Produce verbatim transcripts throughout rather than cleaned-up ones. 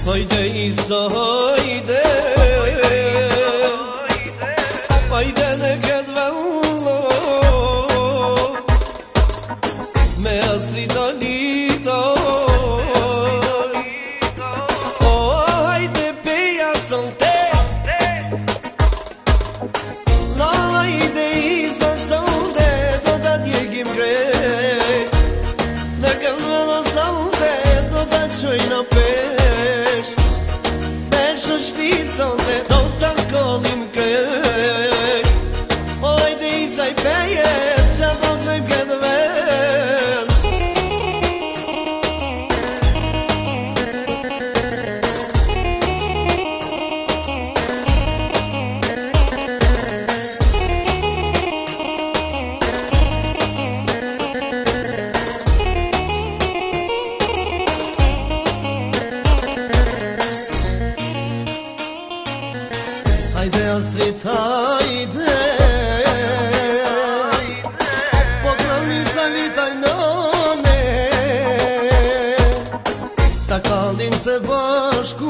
Hayde İsa hayde, hayde ne kedvello me asri dalita. Oh hayde peya sante, la hayde İsa sante do da djegim krejt, ne kedvello sante do da qojna pesh. Sante do ta kolim krej. Oj dhe isaj pejet qa do të nëjmë këtë vesh. Hajde asrit hajde, po këllë salitaj nëne, ta kallin se bashku,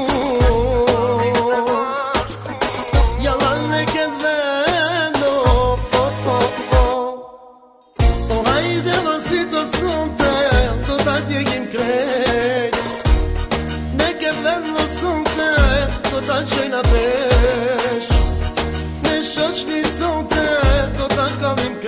jalan e këtë vendo. O hajde asrit o sunte, do ta djegim krejt, ne këtë vendo sunte, do ta qojna pesh. Shoqni sonte, do ta kallim